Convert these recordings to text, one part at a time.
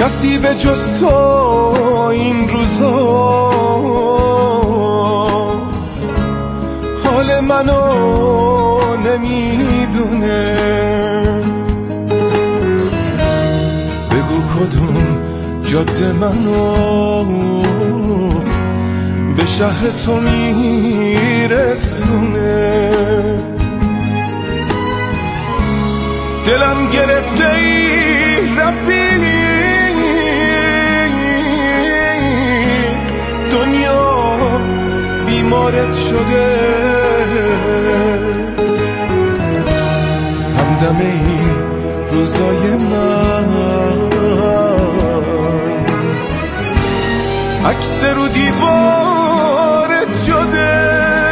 کسی به جز تو این روزا حال منو نمیدونه. بگو کدوم جاده منو به شهر تو میرسونه. دلم گرفته ای رفیقی، دنیا بیمارت شده. همدم این روزای من عکس رو دیوارت شده.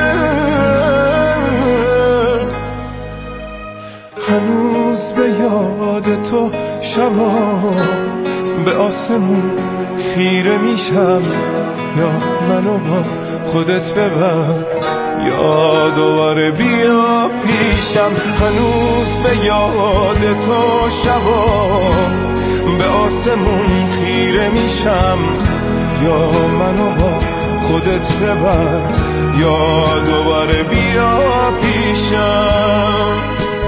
هنوز به یاد تو شبا به آسمون خیره میشم. یا منو با خودت ببر یا دوباره بیا پیشم. هنوز به یاد تو شبا به آسمون خیره میشم. یا منو با خودت ببر یا دوباره بیا پیشم.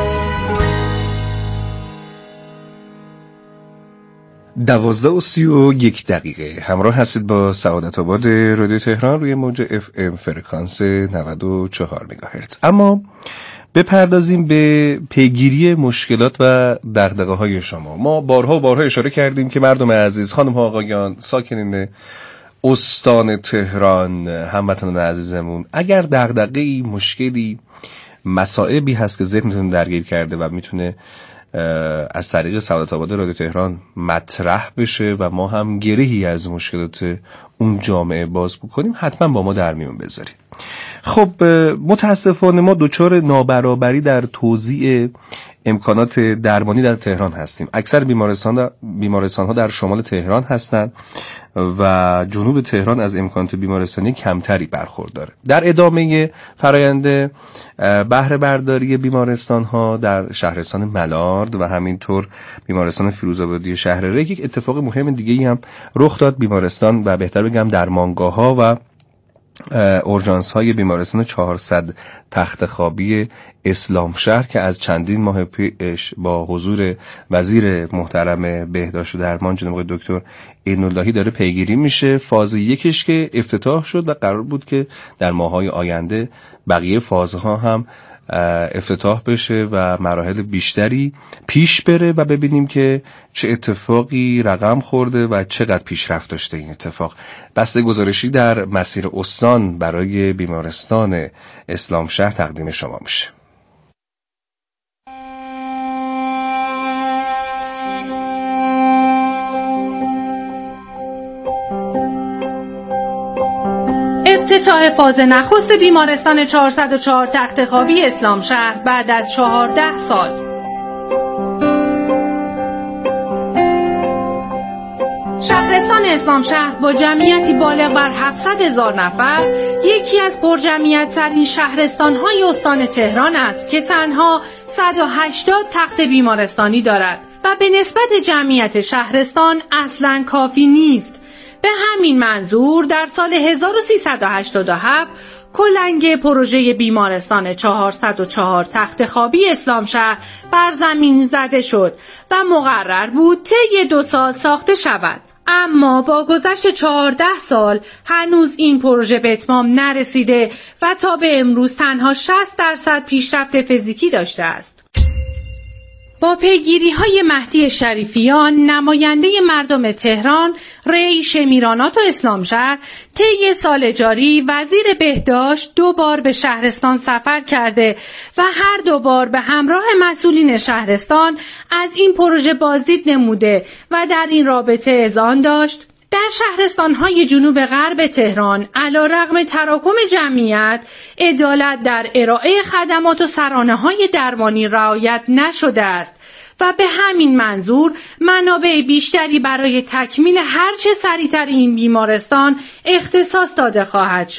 12:31 همراه هستید با سعادت آباد رادیو تهران روی موج FM فرکانس 94 مگاهرتز. اما بپردازیم به پیگیری مشکلات و دغدغه‌های شما. ما بارها اشاره کردیم که مردم عزیز، خانم ها آقایان، ساکنین استان تهران، هموطنان عزیزمون، اگر دغدغه‌ای، مشکلی، مصائبی هست که ذهنتون درگیر کرده و میتونه از طریق سعادت آباد رادیو تهران مطرح بشه و ما هم گرهی از مشکلات اون جامعه باز بکنیم، حتما با ما در میون بذاریم. خب متاسفانه ما دچار نابرابری در توزیع امکانات درمانی در تهران هستیم. اکثر بیمارستان ها در شمال تهران هستند و جنوب تهران از امکانات بیمارستانی کمتری برخورداره. در ادامه فرآیند بهره برداری بیمارستان ها در شهرستان ملارد و همینطور بیمارستان فیروزآبادی شهر ریگ یک اتفاق مهم دیگه‌ای هم رخ داد. بیمارستان و بهتر بگم درمانگاه ها و اورژانس های بیمارستان 400 تخت خوابی اسلام شهر که از چندین ماه پیش با حضور وزیر محترم بهداشت و درمان جناب دکتر عین‌اللهی داره پیگیری میشه. فاز یکش که افتتاح شد و قرار بود که در ماه‌های آینده بقیه فازها هم افتتاح بشه و مراحل بیشتری پیش بره و ببینیم که چه اتفاقی رقم خورده و چقدر پیشرفت داشته این اتفاق. بسته گزارشی در مسیر استان برای بیمارستان اسلام شهر تقدیم شما میشه. افتتاح فاز نخست بیمارستان 404 تخت خوابی اسلام شهر بعد از 14 سال. شهرستان اسلام شهر با جمعیتی بالغ بر 700,000 نفر یکی از پرجمعیت ترین شهرستان‌های استان تهران است که تنها 180 تخت بیمارستانی دارد و به نسبت جمعیت شهرستان اصلاً کافی نیست. به همین منظور در سال 1387 کلنگ پروژه بیمارستان 404 تخت خوابی اسلام شهر بر زمین زده شد و مقرر بود طی 2 سال ساخته شود. اما با گذشت 14 سال هنوز این پروژه به اتمام نرسیده و تا به امروز تنها 60% پیشرفت فیزیکی داشته است. با پیگیری‌های مهدی شریفیان، نماینده مردم تهران، ری شمیرانات و اسلام شهر، طی سال جاری وزیر بهداشت 2 بار به شهرستان سفر کرده و هر 2 بار به همراه مسئولین شهرستان از این پروژه بازدید نموده و در این رابطه اذعان داشت در شهرستان‌های جنوب غرب تهران علی‌رغم تراکم جمعیت، عدالت در ارائه خدمات و سرانه‌های درمانی رعایت نشده است و به همین منظور منابع بیشتری برای تکمیل هرچه سریعتر این بیمارستان اختصاص داده خواهد شد.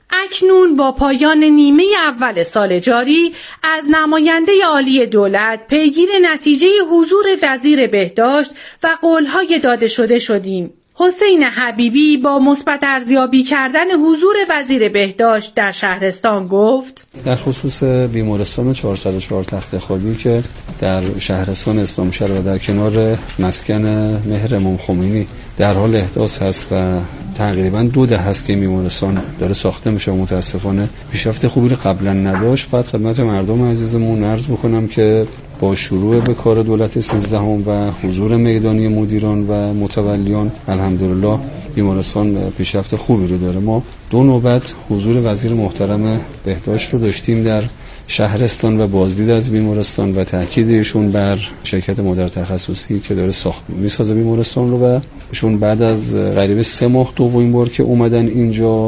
اکنون با پایان نیمه اول سال جاری از نماینده عالی دولت پیگیر نتیجه حضور وزیر بهداشت و قولهای داده شده شدیم. حسین حبیبی با مثبت ارزیابی کردن حضور وزیر بهداشت در شهرستان گفت: در خصوص بیمارستان 404 تخت خوابی که در شهرستان اسلامشهر و در کنار مسکن مهر امام خمینی در حال احداث هست و تقریبا 2 دهه است که این بیمارستان داره ساخته میشه و متاسفانه پیشرفت خوبی رو قبلا نداشت. بعد خدمت مردم عزیزمون عرض بکنم که با شروع به کار دولت 13 و حضور میدانی مدیران و متولیان الحمدلله بیمارستان پیشرفت خوبی رو داره. ما 2 نوبت حضور وزیر محترم بهداشت رو داشتیم در شهرستان و بازدید از بیمارستان و تاکید ایشون بر شرکت مدر تخصصی که داره میسازه بیمارستان رو و ایشون بعد از قریب 3 ماه دومین بار که اومدن اینجا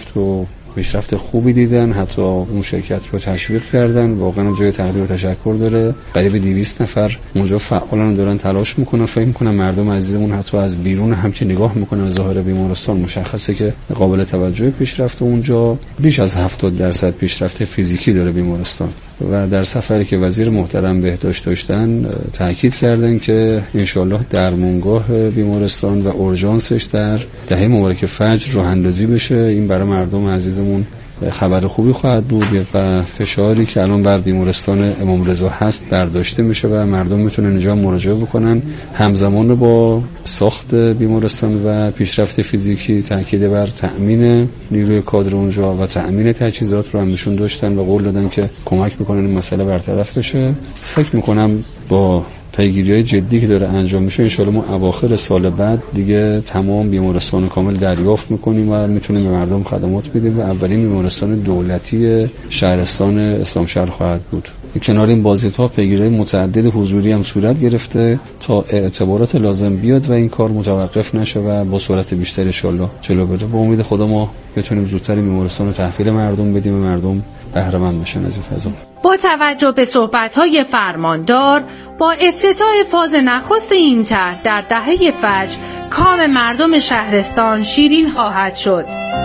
پیشرفت خوبی دیدن، حتی اون شرکت رو تشویق کردن. واقعا جای تقدیر و تشکر داره. قریب 200 نفر اونجا فعالن دارن تلاش میکنن. فکر میکنم مردم عزیزمون حتی از بیرون هم که نگاه میکنن ظاهر بیمارستان مشخصه که قابل توجه پیشرفت اونجا بیش از 70% پیشرفت فیزیکی داره بیمارستان. و در سفری که وزیر محترم بهداشت داشتن تاکید کردن که انشالله درمانگاه بیمارستان و اورژانسش در دهه مبارک فجر راه اندازی بشه. این برای مردم عزیزمون خبر خوبی خواهد بود و فشاری که الان بر بیمارستان امام رضا هست برداشته میشه و مردم میتونن اینجا مراجعه بکنن. همزمان با ساخت بیمارستان و پیشرفت فیزیکی تاکید بر تأمین نیروی کادر اونجا و تأمین تجهیزات رو هم نشون داشتن و قول دادن که کمک میکنن این مسئله برطرف بشه. فکر میکنم با پیگیری‌های جدی که داره انجام میشه انشالله ما اواخر سال بعد دیگه تمام بیمارستان کامل دریافت میکنیم و میتونیم به مردم خدمات بدیم و اولین بیمارستان دولتی شهرستان اسلامشهر خواهد بود. کنار این بازدیدها پیگیری متعدد حضوری هم صورت گرفته تا اعتبارات لازم بیاد و این کار متوقف نشه و با سرعت بیشتر ان شاءالله جلو بره. با امید خدا ما بتونیم زودتر بیمارستان رو تحویل مردم بدیم و مردم بهره مند بشن از این فضا. با توجه به صحبت‌های فرماندار با افتتاح فاز نخست این طرح در دهه فجر کام مردم شهرستان شیرین خواهد شد.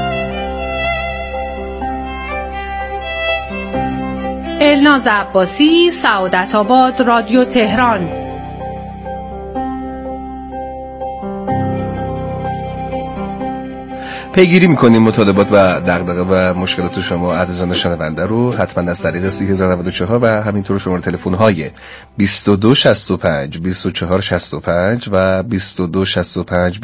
الناز عباسی، سعادت آباد، رادیو تهران. پیگیری میکنیم مطالبات و دغدغه و مشکلات شما عزیزان شنونده رو حتما از طریق 3094 و همینطور شماره تلفن های 2265 2465 و 2265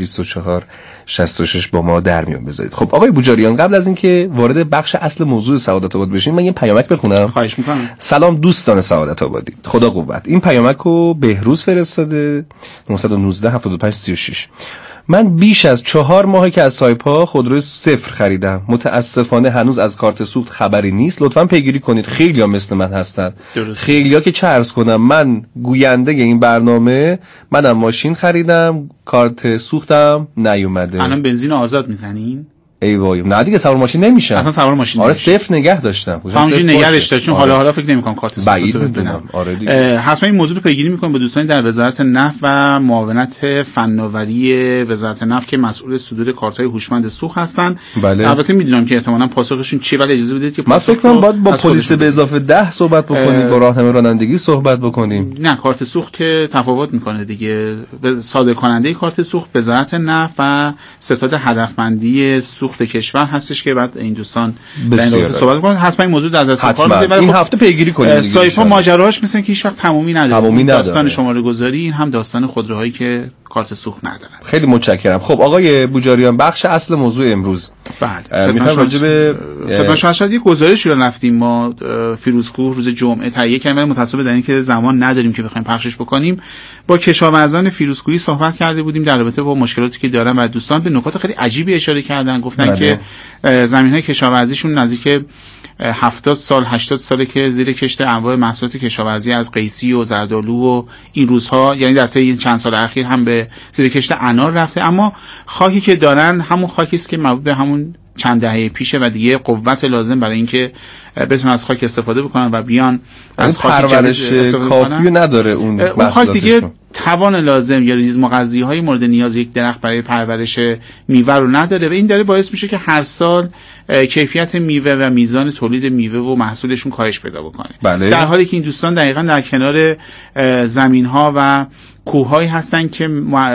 2466 با ما در میون بذارید. خب آقای بوجاریان، قبل از اینکه وارد بخش اصل موضوع سعادت آباد بشیم من یه پیامک بخونم. خواهش میکنم. سلام دوستان سعادت آبادی، خدا قوت. این پیامک رو بهروز فرستاده 919 75 36. من بیش از 4 ماهه که از سایپا خودروی صفر خریدم. متاسفانه هنوز از کارت سوخت خبری نیست. لطفاً پیگیری کنید. خیلی‌ها مثل من هستن. خیلی‌ها که چه عرض کنم، من گوینده این برنامه، منم ماشین خریدم، کارت سوختم نیومده. الان بنزین آزاد میزنین؟ ای وای، نه دیگه سوار ماشین نمیشم. اصلا سوار ماشین آره صفر نگه داشتم. همونجوری نگهش داشت چون حالا فکر نمی‌کنم کارت سوخت بدم. آره دیگه. حتما این موضوع رو پیگیری می‌کنم با دوستان در وزارت نفت و معاونت فناوری وزارت نفت که مسئول صدور کارت‌های هوشمند سوخت هستن. بله. البته میدونم که احتمالاً پاسخشون چیه، ولی اجازه بدید که من فکر کنم باید با پلیس به اضافه 10 صحبت بکنیم، با راهنمای رانندگی صحبت بکنیم. نه کارت سوخت که تفاوت می‌کنه دیگه. صادر کننده کارت سوخت وزارت نفت و ستاد هدفمندی سوخت کشور هست که بعد این دوستان در این رابطه صحبت کنن. حتما این موضوع در دست کار میاد. این هفته پیگیری کنیم. سایپا ماجراهاش مثلا که هیچ وقت تمومی نداره. داستان شماره گذاری این هم داستان خودروهایی که کارت سوخت ندارن. خیلی متشکرم. خب آقای بوجاریان، بخش اصل موضوع امروز. بله. میخوام راجع به خدمت یه گزارشی رو رفتیم ما فیروزکوه روز جمعه تهیه کردیم، متأسفانه در اینکه زمان نداریم که بخوایم پخشش بکنیم. با کشاورزان فیروزکوهی صحبت کرده بودیم در رابطه با مشکلاتی که دارن و دوستان به نکات خیلی عجیبی اشاره کردن. گفتن که زمین‌های کشاورزیشون نزدیک 70 سال 80 ساله که زیر کشت انواع محصولات کشاورزی از قیسی و زردآلو و این روزها، یعنی در طی چند سال اخیر هم به زیر کشت انار رفته، اما خاکی که دارن همون خاکی است که مربوط به همون چند دهه پیشه و دیگه قوت لازم برای اینکه بتونن از خاک استفاده بکنن و بیان از خاک پرورش کافی نداره اون خاک دیگه توان لازم یا ریزمغذی‌های مورد نیاز یک درخت برای پرورش میوه رو نداره و این داره باعث میشه که هر سال کیفیت میوه و میزان تولید میوه و محصولشون کاهش پیدا بکنه. بله. در حالی که این دوستان دقیقاً در کنار زمین‌ها و کوههایی هستن که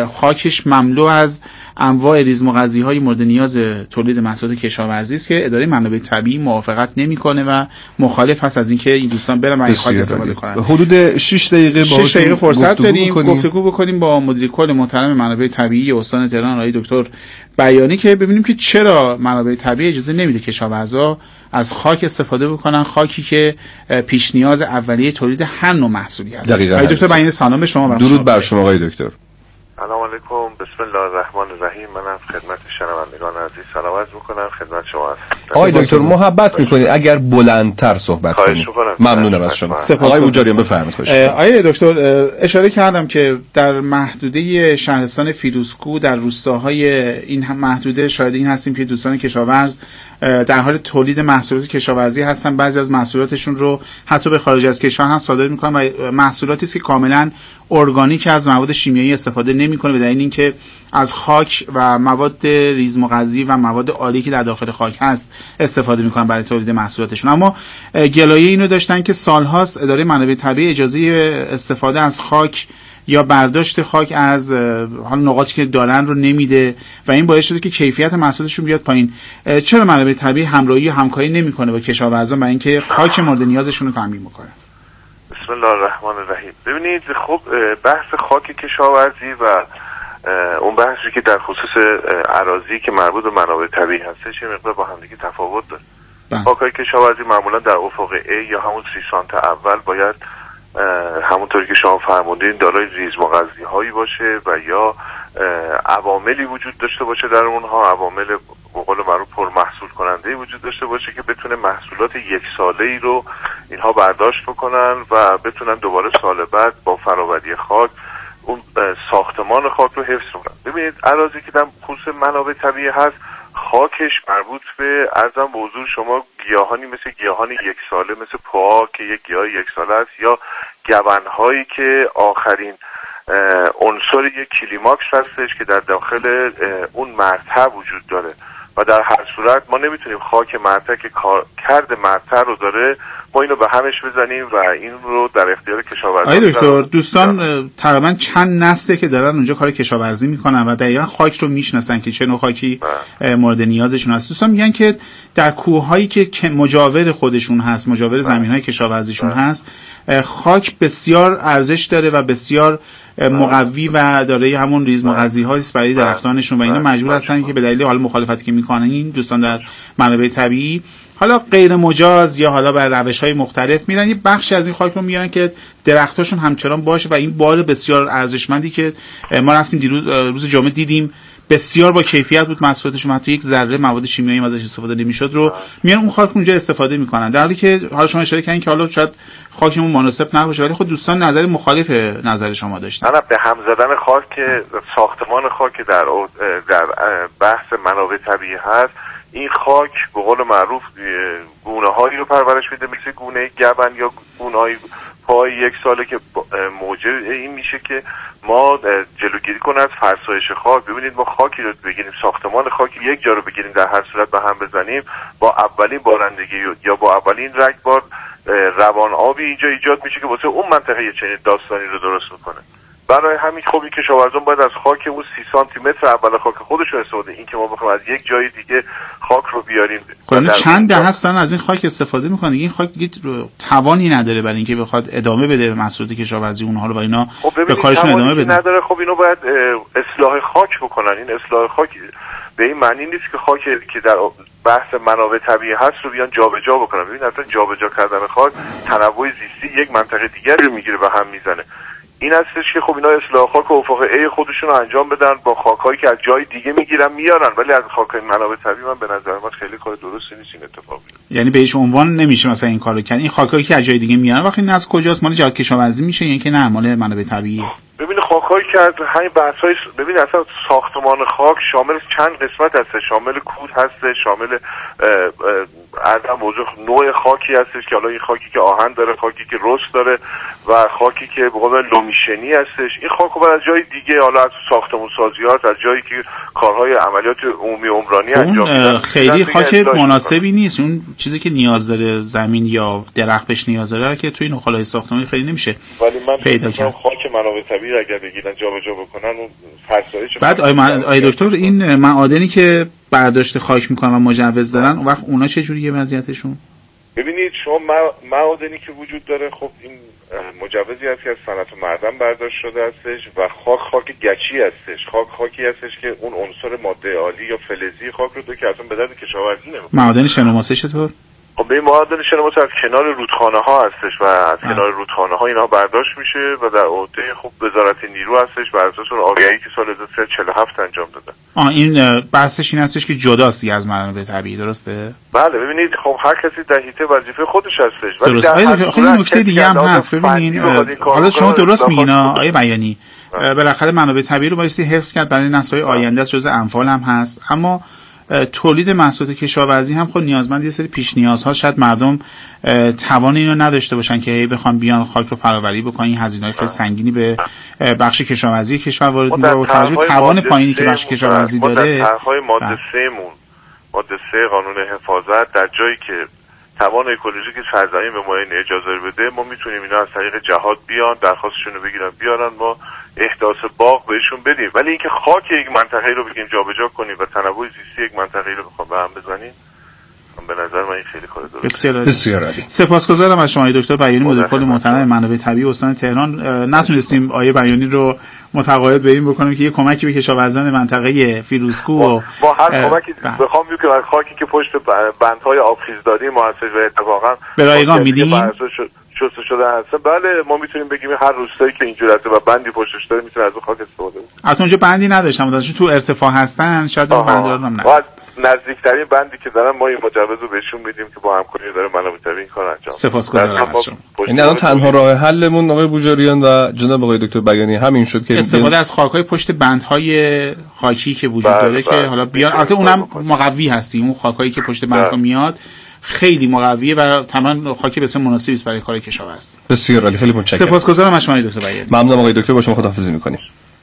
خاکش مملو از انواع ریزمغذی‌های مورد نیاز تولید محصولات کشاورزی است که اداره منابع طبیعی موافقت نمی‌کنه و مخالف هست از اینکه این دوستان برن از خاک استفاده کنن. حدود 6 دقیقه 6 دقیقه فرصت داریم گفتگو بکنیم با مدیر کل محترم منابع طبیعی استان تهران آقای دکتر بیانی که ببینیم که چرا منابع طبیعی اجازه نمیده کشاورزا از خاک استفاده بکنن، خاکی که پیش نیاز اولیه تولید هر نوع محصولی هست. آقای دکتر بیانی سلام به شما. درود بر شما آقای دکتر. سلام علیکم، بسم الله الرحمن الرحیم. منم خدمت شنوندگان عزیز سلام عرض می‌کنم، خدمت شما هستم. آقای دکتر محبت می‌کنید اگر بلندتر صحبت کنید ممنونم از شما. آقای بوجاریان بفرمایید. خوش آقای دکتر اشاره کردم که در محدوده شهرستان فیروزکوه در روستاهای این محدوده شاهد این هستیم که دوستان کشاورز در حال تولید محصولات کشاورزی هستن. بعضی از محصولاتشون رو حتی به خارج از کشور هم صادر می‌کنن و محصولاتی است که کاملاً ارگانیک از مواد شیمیایی استفاده نمی‌کنه به دلیل اینکه از خاک و مواد ریزمغذی و مواد آلی که در داخل خاک هست استفاده می‌کنن برای تولید محصولاتشون. اما گلایه اینو داشتن که سال‌هاست اداره منابع طبیعی اجازه استفاده از خاک یا برداشت خاک از حال نقاطی که دارن رو نمیده و این باعث شده که کیفیت محصولشون بیاد پایین. چرا منابع طبیعی همراهی و همکاری نمی‌کنه با کشاورزان برای اینکه خاک مورد نیازشون رو تامین بکنه؟ بسم الله الرحمن الرحیم. ببینید خب بحث خاک کشاورزی و اون بحثی که در خصوص اراضی که مربوط به منابع طبیعی هستش یه مقدار با همدیگه تفاوت داره. خاک‌های کشاورزی معمولا در افق A یا همون 30 سانت اول باید همونطوری که شما فرمودین دارای ریزمغذی‌هایی باشه و یا عواملی وجود داشته باشه در اونها، عوامل به قول معروف پرمحصول کننده وجود داشته باشه که بتونه محصولات یک ساله‌ای رو اینها برداشت بکنن و بتونن دوباره سال بعد با فراوری خاک اون ساختمان خاک رو حفظ کنن. ببینید اراضی که در خصوص منابع طبیعی هست خاکش مربوط به ارزم به حضور شما گیاهانی مثل گیاهان یک ساله مثل پوها که یک گیاه یک ساله است یا گونهایی که آخرین عنصر یک کلیماکس هستش که در داخل اون مرتع وجود داره و در هر صورت ما نمیتونیم خاک مرتع که کارکرد مرتع رو داره ما اینو به همش بزنیم و این رو در اختیار کشاورزان. آقای دکتر دوستان تقریبا چند نسله که دارن اونجا کار کشاورزی میکنن و دقیقاً خاک رو میشناسن که چه نوع خاکی مورد نیازشون هست. دوستان میگن که در کوههایی که مجاور خودشون هست، مجاور زمینهای کشاورزیشون هست، خاک بسیار ارزش داره و بسیار مقوی و داره همون ریزمغذی‌هایی است برای درختانشون و اینا مجبور هستن که به دلیل حال مخالفتی که میکنن این دوستان در منابع طبیعی حالا غیر مجاز یا حالا بر روش‌های مختلف میرن یه بخشی از این خاک رو میارن که درختاشون همچنان باشه و این بار بسیار ارزشمندی که ما رفتیم دیروز روز جمعه دیدیم بسیار با کیفیت بود محصولاتشون، حتی یک ذره مواد شیمیایی ازش استفاده نمی‌شد رو میان اون خاک اونجا استفاده میکنن، در حالی که حالا شما اشاره کردین که حالا شاید خاکمون مناسب نباشه ولی خود دوستان نظر مخالف نظر شما داشتن. نه به هم زدن خاک ساختمان خاک در بحث منابع طبیعی هست. این خاک به قول معروف گونه‌هایی رو پرورش میده مثل گونه گبن یا گونه‌های پای یک ساله که موجب این میشه که ما جلوگیری کنیم از فرسایش خاک. ببینید ما خاکی رو بگیریم، ساختمان خاکی یک جا رو بگیریم در هر صورت به هم بزنیم، با اولین بارندگی یا با اولین رگبار روان آبی اینجا ایجاد میشه که واسه اون منطقه یه چنین داستانی رو درست میکنه. برای همین خب این کشاورزان باید از خاک اون 30 سانتی متر اول خاک خودشون استفاده، این که ما بخوایم از یک جای دیگه خاک رو بیاریم. خب چند دهه هستن از این خاک استفاده میکنن، این خاک دیگه توانی نداره برای اینکه بخواد ادامه بده به محصولات کشاورزی اونها رو و اینا به کارشون ادامه بده. نداره. خب اینو باید اصلاح خاک بکنن. این اصلاح خاک به این معنی نیست که خاک که در بحث منابع طبیعی هست رو بیان جابجا بکنن. ببین اصلا جابجا کردن خاک تنوع زیستی یک منطقه دیگر رو میگیره و هم میزنه. این هستش که خب اینا اصلاح خاک و افق A خودشون رو انجام بدن، با خاکایی که از جای دیگه میگیرن میارن، ولی از خاکای منابع طبیعی من به نظر من خیلی کار درستی نیست این اتفاق بیفته. یعنی بهش عنوان نمیشه مثلا این کارو کرد. این خاکایی که از جای دیگه میارن وقتی این از کجاست؟ مال جهت کشاورزی میشه یا اینکه نه مال منابع طبیعیه؟ ببین خاکایی که از همین بحث‌های ببین اصلا ساختمان خاک شامل چند قسمت هست، شامل کود هست، شامل عدم وجود نوع خاکی هستش که حالا این خاکی که آهن داره، خاکی که رست داره و خاکی که به قول لومیشنی هستش. این خاک رو از جای دیگه، حالا از ساختمون سازیات، از جایی که کارهای عملیات عمومی عمرانی انجام میدن، خیلی خاک مناسبی نیست. اون چیزی که نیاز داره زمین یا درخت بهش نیاز داره که توی نخالهای ساختمانی خیلی نمیشه پیدا کرد. خاک منابع طبیعی اگر بگیرن جابجا بکنن اون فرسایش. بعد آی دکتر این معادنی که برداشت خاک میکنن و مجوز دارن اون وقت اونا چه جوریه وضعیتشون؟ ببینید شما معادنی که وجود داره، خب این مجوزی هست که از صنعت معدن برداشت شده هستش و خاک گچی هستش، خاکی هستش که اون عنصر ماده عالی یا فلزی خاک رو که اصلا به درد کشاورزی نمیخوره. معادن شنوماسه چطور؟ خب به معادن شنوماسه از کنار رودخانه ها هستش و از کنار رودخانه ها اینا برداشت میشه و در عهده خب وزارت نیرو هستش بر اساس آگهی که سال 1347 انجام داده. این بحثش این هستش که جداست دیگه از منابع طبیعی، درسته؟ بله ببینید خب هر کسی در حیطه وظیفه خودش هستش. ولی در خیلی نکته دیگه هم هست. ببینین حالا شما درست میگین آیه بیانی، بالاخره منابع طبیعی رو بایستی حفظ کرد برای نسل‌های آینده، از جزء انفال هم هست، اما تولید محصولات کشاورزی هم خود نیازمند یه سری پیش نیازها. شاید مردم توان اینو نداشته باشن که بخوان بیان خاک رو فراوری بکنن، این هزینه‌های خیلی سنگینی به بخش کشاورزی کشور وارد میشه با توجه به توان پایینی که بخش کشاورزی داره. در طرح‌های ماده 3 ماده 3 قانون حفاظت در جایی که توان اکولوژیک سرزمین به ما این اجازه بده، ما میتونیم اینا از طریق جهاد بیان درخواستشون رو بگیرن بیارن، ما احداث باغ بهشون بدیم. ولی اینکه خاک یک منطقه رو بگیم جابجا کنیم و تنوع زیستی یک منطقه رو بخوام به هم بزنیم، به نظر من این خیلی کار درسته. بسیار عالی. سپاسگزارم از شما دکتر بیانی، مدیر کل محترم منابع طبیعی استان تهران. نتونستیم آیه بیانی رو متقاعد به این بکنیم که یه کمکی به کشاورزان منطقه فیروزکوه و ما هر کمکی بخوام میگم خاکی که پشت بندهای آبخیزداری ما هستش و اتفاقا به رایگان میدیم شسته شده هست. بله ما میتونیم بگیم هر روستایی که اینجوری هست و بندی پشتش داره میتونه از اون خاک استفاده کنه. البته اونجا بندی نداشتم، داشتن تو ارتفاع هستن، شاید اون بند رو هم نه. نزدیکترین بندی که دارن ما این مجوز رو بهشون میدیم که با همکاری داره منابع طبیعی این کار انجام. سپاسگزارم از شما. این الان تنها راه حلمون آقای بوجریان و جناب آقای دکتر بیانی همین شد که استفاده از خاک‌های پشت بندهای خاکی که وجود داره که حالا بیان، البته اونم مقوی هستی، اون خاکایی که پشت بندها میاد خیلی مقویه و تمام خاک بسیار مناسبی است برای کار کشاورزی. بسیار عالی، خیلی متشکرم. سپاسگزارم از شما دکتر بیانی. ممنونم آقای دکتر، با شما خداحافظی می‌کنیم.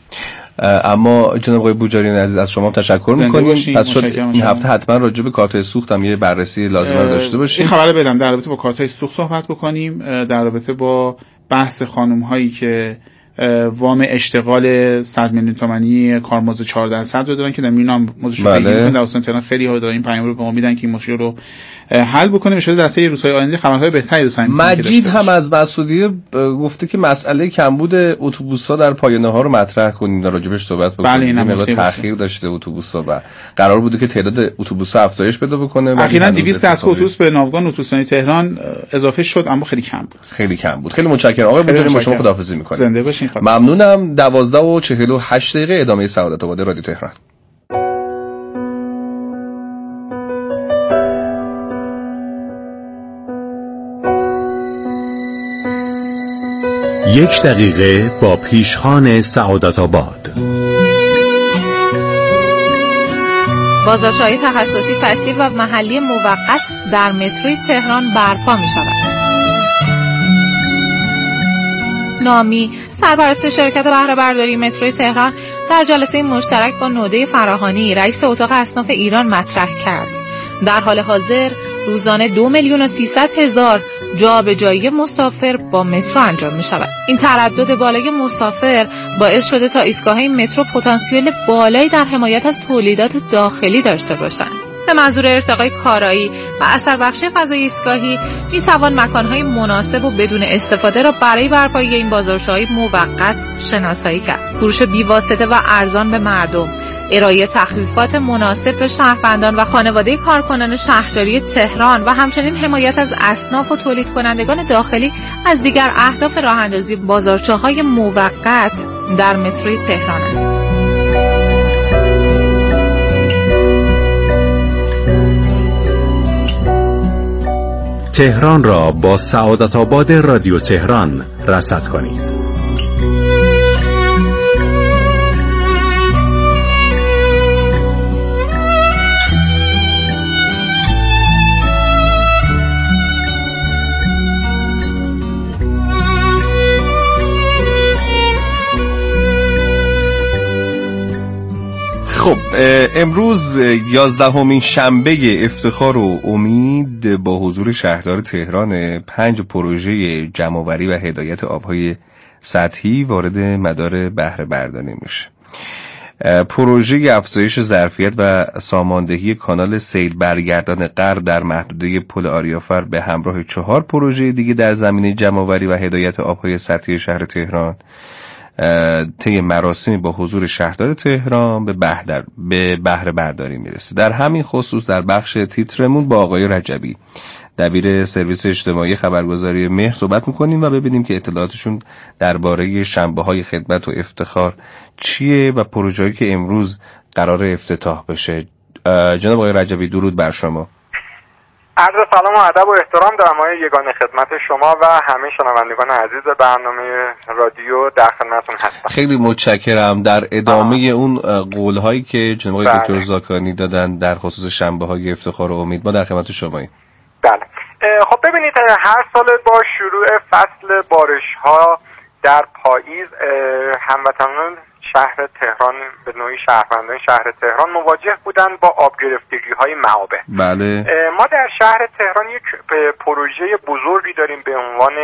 اما جناب آقای بوجریان عزیز از شما تشکر می‌کنیم. پس شد این هفته حتما راجع به کارت‌های سوخت هم یه بررسی لازمه رو داشته باشیم. این خبر بدم در رابطه با کارت‌های سوخت صحبت بکنیم، در رابطه با بحث خانم‌هایی که وام اشتغال 100 میلیون تومانی کارمزد 14% رو دارن که در میونم موضوعش رو بگیم. در استان تهران خیلی ها دارن این پیام رو به ما میدن که این مشکل رو حل بکنیم. ان شاءالله در طی روزهای آینده خبرهای بهتری رسانیم. مجید هم از مسعودیه گفته که مسئله کمبود اتوبوس‌ها در پایانه‌ها رو مطرح کنیم، در راجبش صحبت بکنیم. بله این مقدار تأخیر داشته اتوبوس‌ها و قرار بوده که تعداد اتوبوس‌ها افزایش پیدا بکنه. اخیراً 200 دستگاه اتوبوس به ناوگان اتوبوسرانی تهران اضافه شد اما خیلی کم بود. خیلی متشکرم آقای بوجریان، با شما خداحافظی می‌کنیم. زنده باشین. ممنونم. 12:48 ادامه سعادت آباد رادیو تهران. یک دقیقه با پیشخوان سعادت آباد. بازارچه‌های تخصصی فصلی و محلی موقت در متروی تهران برپا می شود. نامی سرپرست شرکت بهره برداری متروی تهران در جلسه مشترک با نوده فراهانی رئیس اتاق اصناف ایران مطرح کرد. در حال حاضر روزانه 2,300,000 جابجایی مسافر با مترو انجام می شود. این تردد بالای مسافر باعث شده تا ایستگاه‌های مترو پتانسیل بالایی در حمایت از تولیدات داخلی داشته باشند. به منظور ارتقای کارایی و اثر بخشی فضای ایستگاهی می‌توان مکان‌های مناسب و بدون استفاده را برای برپایی این بازارچه‌های موقت شناسایی کرد. فروش بی‌واسطه و ارزان به مردم، ارائه تخفیفات مناسب به شهروندان و خانواده کارکنان شهرداری تهران و همچنین حمایت از اصناف و تولید کنندگان داخلی از دیگر اهداف راه‌اندازی بازارچه‌های موقت در متروی تهران است. تهران را با سعادت آباد رادیو تهران رصد کنید. خب امروز 11مین شنبه افتخار و امید با حضور شهردار تهران 5 پروژه جمع‌آوری و هدایت آبهای سطحی وارد مدار بهره برداری میشه. پروژه افزایش ظرفیت و ساماندهی کانال سیل برگردان غرب در محدوده پل آریافر به همراه 4 پروژه دیگه در زمینه جمع‌آوری و هدایت آبهای سطحی شهر تهران طی مراسمی با حضور شهردار تهران به بهره برداری میرسه. در همین خصوص در بخش تیترمون با آقای رجبی دبیر سرویس اجتماعی خبرگزاری مهر صحبت میکنیم و ببینیم که اطلاعاتشون درباره شنبه‌های خدمت و افتخار چیه و پروژه‌ای که امروز قرار افتتاح بشه. جناب آقای رجبی درود بر شما. عرض سلام و ادب و احترام دارم آقای یگانه خدمت شما و همه شنوندگان عزیز برنامه رادیو در خدمتتون هستم. خیلی متشکرم. در ادامه اون قول‌هایی که جناب آقای دکتر زاکانی دادن در خصوص شنبه‌های افتخار و امید ما در خدمت شماییم. بله. خب ببینید هر سال با شروع فصل بارش‌ها در پاییز هموطنان شهر تهران به نوعی شهروندان شهر تهران مواجه بودن با آب گرفتگی‌های معابر. بله. ما در شهر تهران یک پروژه بزرگی داریم به عنوان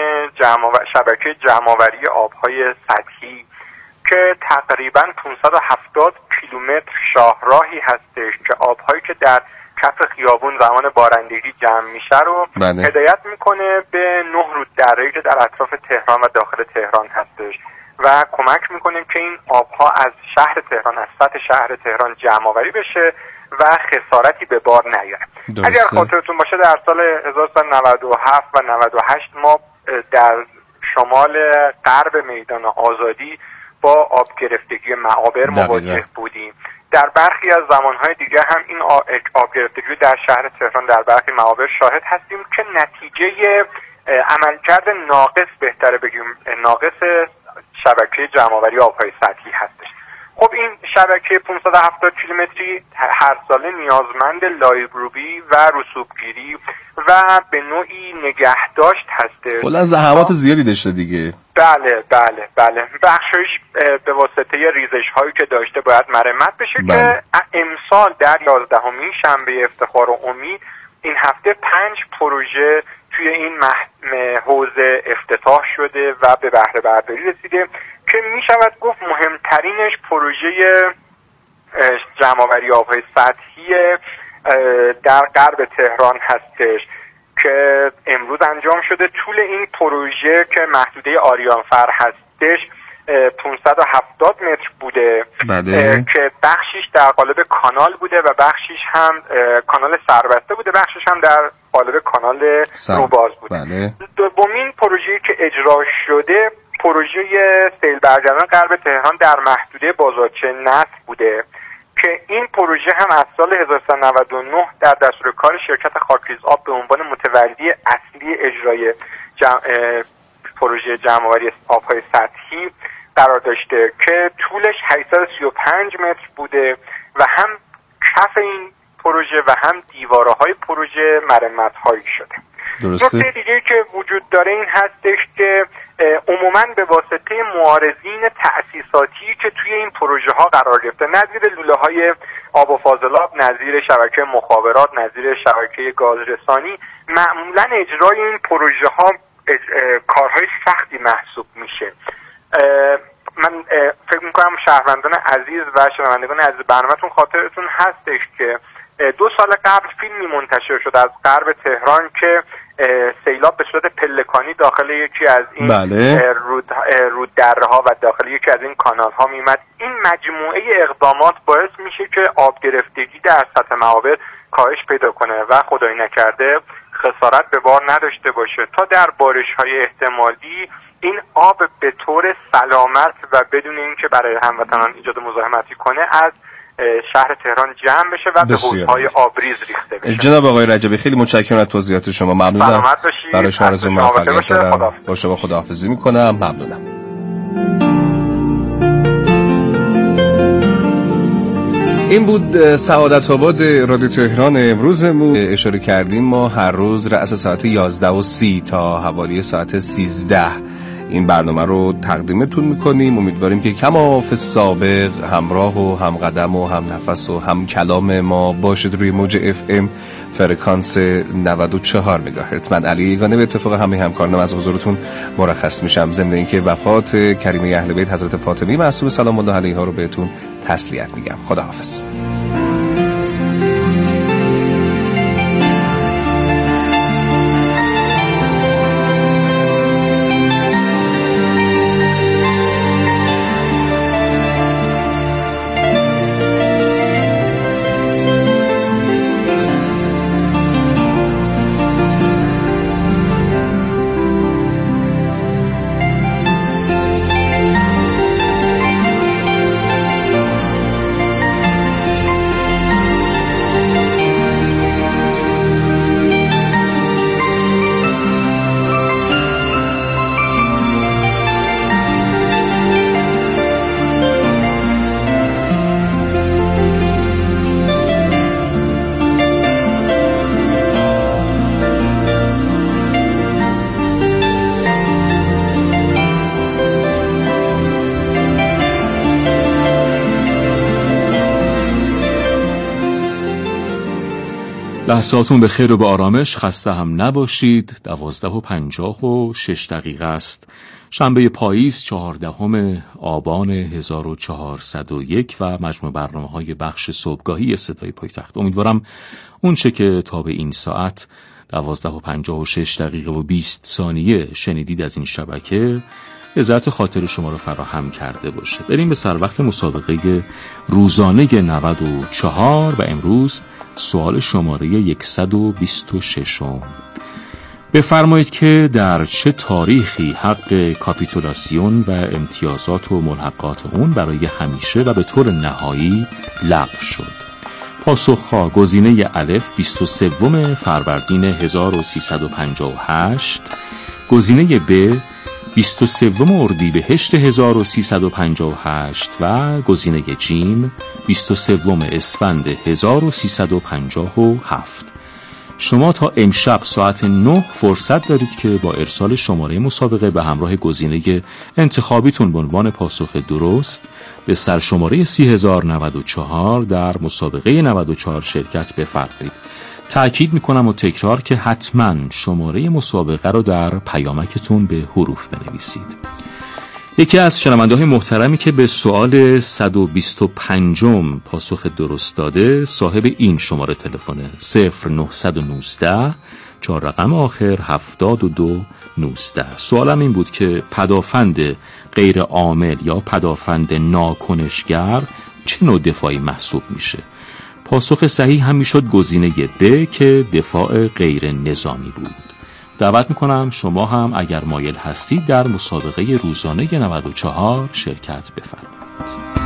شبکه جمع‌آوری آبهای سطحی که تقریباً 570 کیلومتر شاهراهی هستش که آبهایی که در کف خیابون زمان بارندگی جمع میشه رو هدایت میکنه به 9 روددره که در اطراف تهران و داخل تهران هستش و کمک میکنه که این آبها از شهر تهران، از سطح شهر تهران جمع آوری بشه و خسارتی به بار نیاره. اگر خاطرتون باشه در سال 1997 و 98 ما در شمال غرب میدان آزادی با آب گرفتگی معابر مواجه بودیم. در برخی از زمانهای دیگه هم این آب گرفتگی در شهر تهران در برخی معابر شاهد هستیم که نتیجه عملکرد ناقص، بهتره بگیم ناقص شبکه جمع‌آوری آبهای سطحی هستش. خب این شبکه 570 کیلومتری هر ساله نیازمند لایه‌روبی و رسوبگیری و به نوعی نگهداشت هستش. کلا زحمات زیادی داشته دیگه. بله. بخشش به واسطه ریزش‌هایی که داشته باید مرمت بشه که امسال در 11مین شنبه افتخار و امید این هفته 5 پروژه توی این حوزه افتتاح شده و به بهره برداری رسیده که می شود گفت مهمترینش پروژه جمع‌آوری آبهای سطحی در غرب تهران هستش که امروز انجام شده. طول این پروژه که محدوده آریانفر هستش 570 متر بوده که بخشیش در قالب کانال بوده و بخشیش هم کانال سربسته بوده، بخشیش هم در قالب کانال روباز بوده. دومین پروژه‌ای که اجرا شده پروژه سیل برگردان غرب تهران در محدوده بازارچه نصر بوده که این پروژه هم از سال 1399 در دستور کار شرکت خاکریز آب به عنوان متولی اصلی اجرای پروژه جمع‌آوری آبهای سطحی قرار داشته که طولش 835 متر بوده و هم کف این پروژه و هم دیوارهای پروژه مرمت‌هایی شده. نکته دیگه که وجود داره این هستش که عموماً به واسطه معارضین تأسیساتی که توی این پروژه ها قرار گرفته، نظیر لوله های آب و فاضلاب، نظیر شبکه مخابرات، نظیر شبکه گازرسانی، معمولاً اجرای این پروژه ها کارهای سختی محسوب میشه. من فکر میکنم شهروندان عزیز و شنوندگان عزیز برنامه‌تون خاطرتون هستش که 2 سال قبل فیلمی منتشر شد از غرب تهران که سیلاب به صورت پلکانی داخل یکی از این روددره‌ها و داخل یکی از این کانال‌ها میمد. این مجموعه اقدامات باعث میشه که آب گرفتگی در سطح معابر کاهش پیدا کنه و خدای نکرده خسارت به بار نداشته باشه تا در بارش‌های احتمالی این آب به طور سلامت و بدون اینکه برای هموطنان ایجاد مزاحمتی کنه از شهر تهران جمع بشه و به حوض‌های آبریز ریخته بشه. جناب آقای رجبی خیلی متشکرم از توضیحات شما. ممنونم. برای شما آرزوی موفقیت دارم. با شما خداحافظی میکنم. ممنونم. این بود سعادت آباد رادیو تهران امروزمون. اشاره کردیم ما هر روز رأس ساعت 11:30 تا حوالی ساعت 13 این برنامه رو تقدیمتون میکنیم. امیدواریم که کما فی السابق همراه و هم قدم و هم نفس و هم کلام ما باشید روی موج FM فرکانس 94 مگاهرتز. من علی یگانه به اتفاق همه همکارانم از حضورتون مرخص میشم، ضمن اینکه وفات کریمه اهل بیت حضرت فاطمی معصومه سلام الله علیها رو بهتون تسلیت میگم. خداحافظ. لحظاتون به خیر و به آرامش، خسته هم نباشید. 12:56 است. شنبه پاییز 14 آبان 1401 و مجموع برنامه‌های بخش صبحگاهی صدای پایتخت. امیدوارم اون چه که تا به این ساعت 12:56 و 20 ثانیه شنیدید از این شبکه لذت خاطر شما رو فراهم کرده باشه. بریم به سر وقت مسابقه روزانه 94 و امروز سوال شماره 126. بفرمایید که در چه تاریخی حق کاپیتولاسیون و امتیازات و ملحقات اون برای همیشه و به طور نهایی لغو شد؟ پاسخها: گزینه الف 23 فروردین 1358، گزینه ب 23 اردیبهشت 1358 و گزینه جیم 23 اسفند 1357. شما تا امشب ساعت 9 فرصت دارید که با ارسال شماره مسابقه به همراه گزینه انتخابیتون به عنوان پاسخ درست به سرشماره 30094 در مسابقه 94 شرکت بفرمایید. تأکید میکنم و تکرار که حتما شماره مسابقه رو در پیامکتون به حروف بنویسید. یکی از شنونده‌های محترمی که به سوال 125 پاسخ درست داده صاحب این شماره تلفن 0919 4 رقم آخر 7219. سوالم این بود که پدافند غیر عامل یا پدافند ناکنشگر چه نوع دفاعی محسوب میشه؟ پاسخ صحیح هم میشد گزینه ب که دفاع غیر نظامی بود. دعوت میکنم شما هم اگر مایل هستید در مسابقه روزانه 94 شرکت بفرمایید.